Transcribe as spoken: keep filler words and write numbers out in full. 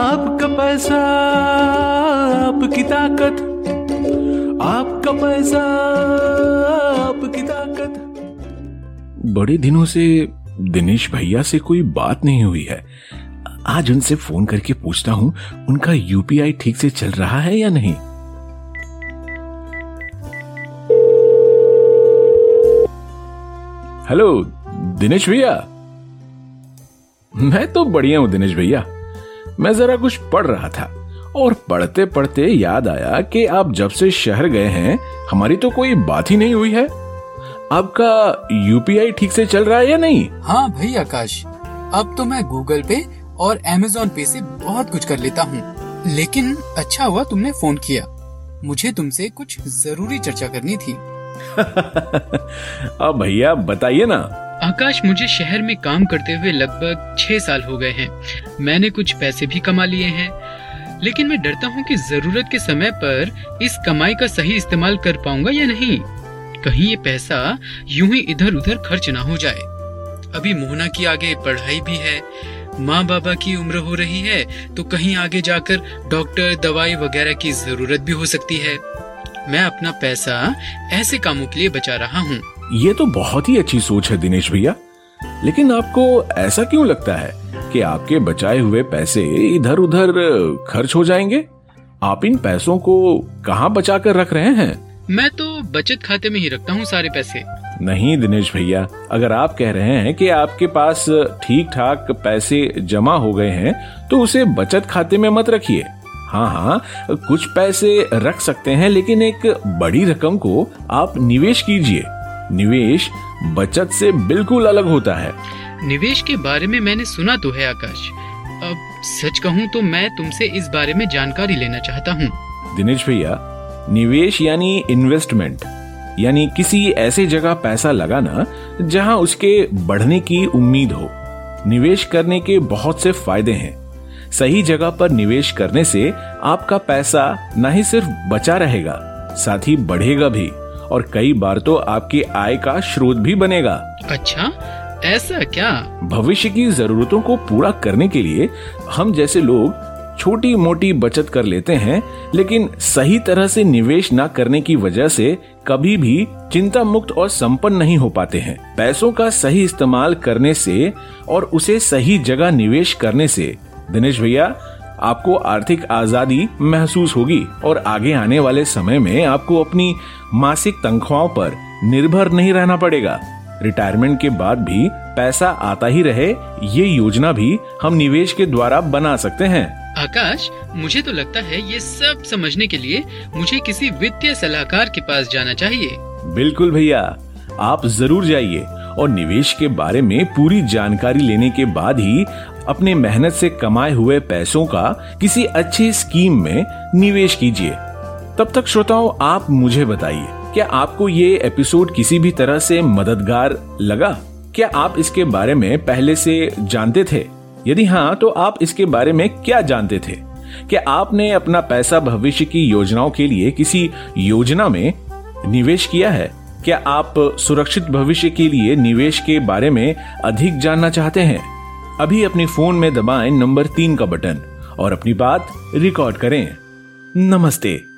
आपका पैसा आपकी ताकत, आपका पैसा आपकी ताकत। बड़े दिनों से दिनेश भैया से कोई बात नहीं हुई है। आज उनसे फोन करके पूछता हूं उनका यूपीआई ठीक से चल रहा है या नहीं। हेलो दिनेश भैया। मैं तो बढ़िया हूं दिनेश भैया। मैं जरा कुछ पढ़ रहा था और पढ़ते पढ़ते याद आया कि आप जब से शहर गए हैं हमारी तो कोई बात ही नहीं हुई है। आपका यूपीआई ठीक से चल रहा है या नहीं? हाँ भाई आकाश, अब तो मैं गूगल पे और अमेज़न पे से बहुत कुछ कर लेता हूँ। लेकिन अच्छा हुआ तुमने फोन किया, मुझे तुमसे कुछ जरूरी चर्चा करनी थी। अब भैया बताइए ना। आकाश, मुझे शहर में काम करते हुए लगभग छह साल हो गए हैं। मैंने कुछ पैसे भी कमा लिए हैं, लेकिन मैं डरता हूँ कि जरूरत के समय पर इस कमाई का सही इस्तेमाल कर पाऊंगा या नहीं। कहीं ये पैसा यूं ही इधर उधर खर्च ना हो जाए। अभी मोहना की आगे पढ़ाई भी है, माँ बाबा की उम्र हो रही है, तो कहीं आगे जाकर डॉक्टर दवाई वगैरह की जरूरत भी हो सकती है। मैं अपना पैसा ऐसे कामों के लिए बचा रहा हूँ। ये तो बहुत ही अच्छी सोच है दिनेश भैया, लेकिन आपको ऐसा क्यों लगता है कि आपके बचाए हुए पैसे इधर उधर खर्च हो जाएंगे? आप इन पैसों को कहाँ बचा कर रख रहे हैं? मैं तो बचत खाते में ही रखता हूँ सारे पैसे। नहीं दिनेश भैया, अगर आप कह रहे हैं कि आपके पास ठीक ठाक पैसे जमा हो गए हैं तो उसे बचत खाते में मत रखिए। हाँ हाँ, कुछ पैसे रख सकते हैं, लेकिन एक बड़ी रकम को आप निवेश कीजिए। निवेश बचत से बिल्कुल अलग होता है। निवेश के बारे में मैंने सुना तो है आकाश। अब सच कहूँ तो मैं तुमसे इस बारे में जानकारी लेना चाहता हूँ। दिनेश भैया, निवेश यानी इन्वेस्टमेंट, यानी किसी ऐसी जगह पैसा लगाना जहां उसके बढ़ने की उम्मीद हो। निवेश करने के बहुत से फायदे हैं। सही जगह पर निवेश करने से आपका पैसा न ही सिर्फ बचा रहेगा, साथ ही बढ़ेगा भी, और कई बार तो आपकी आय का स्रोत भी बनेगा। अच्छा, ऐसा क्या? भविष्य की जरूरतों को पूरा करने के लिए हम जैसे लोग छोटी मोटी बचत कर लेते हैं, लेकिन सही तरह से निवेश ना करने की वजह से कभी भी चिंता मुक्त और संपन्न नहीं हो पाते हैं। पैसों का सही इस्तेमाल करने से और उसे सही जगह निवेश करने से दिनेश भैया आपको आर्थिक आजादी महसूस होगी और आगे आने वाले समय में आपको अपनी मासिक तनख्वाहों पर निर्भर नहीं रहना पड़ेगा। रिटायरमेंट के बाद भी पैसा आता ही रहे, ये योजना भी हम निवेश के द्वारा बना सकते हैं। आकाश, मुझे तो लगता है ये सब समझने के लिए मुझे किसी वित्तीय सलाहकार के पास जाना चाहिए। बिल्कुल भैया, आप जरूर जाइए और निवेश के बारे में पूरी जानकारी लेने के बाद ही अपने मेहनत से कमाए हुए पैसों का किसी अच्छी स्कीम में निवेश कीजिए। तब तक श्रोताओं, आप मुझे बताइए, क्या आपको ये एपिसोड किसी भी तरह से मददगार लगा? क्या आप इसके बारे में पहले से जानते थे? यदि हाँ, तो आप इसके बारे में क्या जानते थे? क्या आपने अपना पैसा भविष्य की योजनाओं के लिए किसी योजना में निवेश किया है? क्या आप सुरक्षित भविष्य के लिए निवेश के बारे में अधिक जानना चाहते हैं? अभी अपने फोन में दबाएं नंबर तीन का बटन और अपनी बात रिकॉर्ड करें। नमस्ते।